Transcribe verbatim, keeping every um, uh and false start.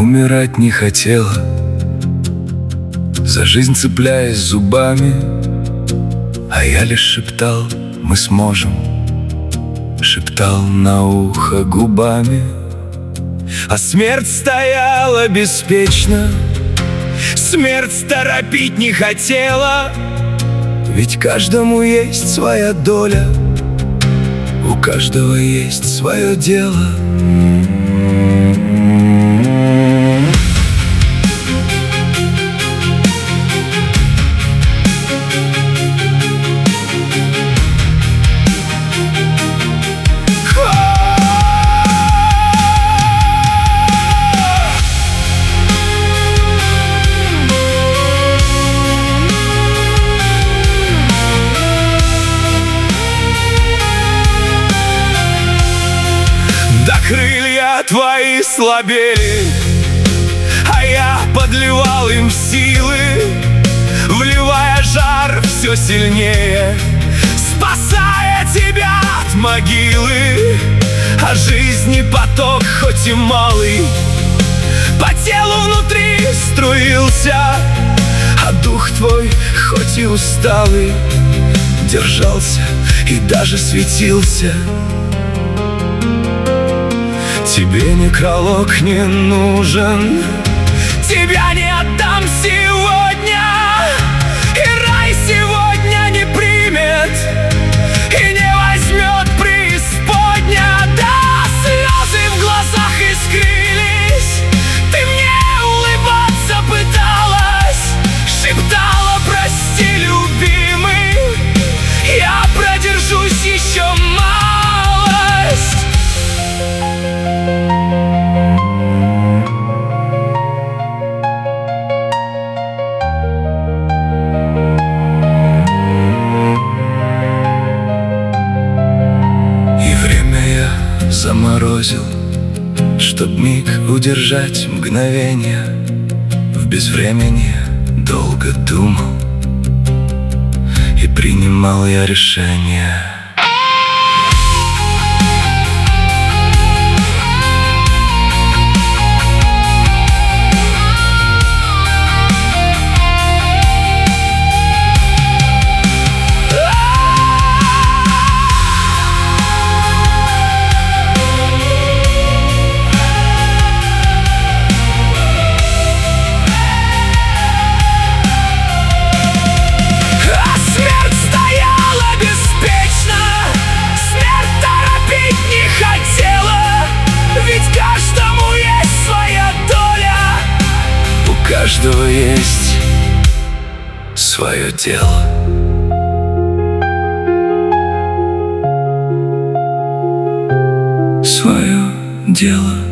умирать не хотела, за жизнь цепляясь зубами. А я лишь шептал: мы сможем, шептал на ухо губами. А смерть стояла беспечно, смерть торопить не хотела, ведь каждому есть своя доля, у каждого есть свое дело. Да крылья твои слабели, а я подливал им силы, вливая жар все сильнее, спасая тебя от могилы. А жизни поток, хоть и малый, по телу внутри струился, а дух твой, хоть и усталый, держался и даже светился. Тебе некролог не нужен, тебя не отдам сегодня, и рай сегодня не примет, и не возьмет преисподня. Да, слезы в глазах искрились, ты мне улыбаться пыталась, шептала: прости, любимый, я продержусь еще малость. Заморозил, чтоб миг удержать мгновение. В безвременье долго думал, и принимал я решение. У каждого есть свое дело. Свое дело.